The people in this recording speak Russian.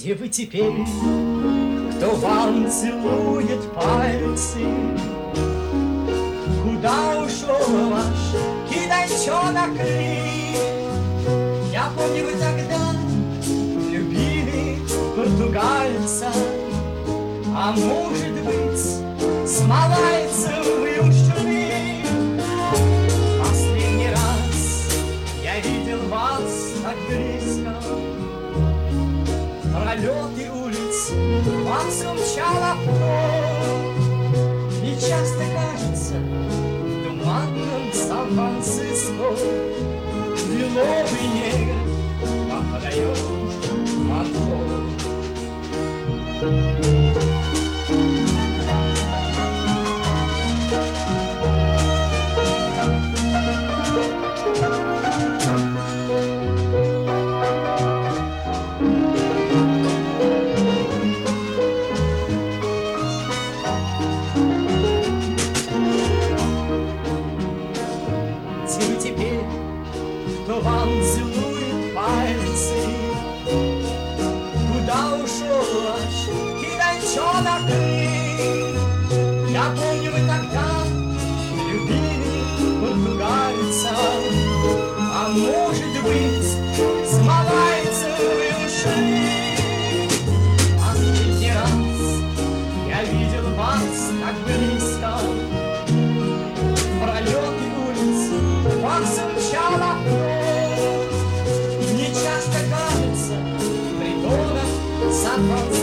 Где вы теперь? Кто вам целует пальцы? Куда ушел ваш китайчонок Ли? Я помню, вы тогда любили португальца, а может быть, с малайцем вы ушли. Последний раз я видел вас так близко, пролеты улиц вам смчало вновь. И часто кажется туманным Сан-Франциско лиловый негр попадает в отход. Где вы теперь, кто вам целует пальцы? Куда ушел ваш китайчонок Ли? Я помню, вы тогда любили португальца, а может быть, с малайцем вы ушли. Последний раз я видел вас так близко, пролеты улиц вам смчало вновь. Мне часто кажется, притонов Сан-Франциско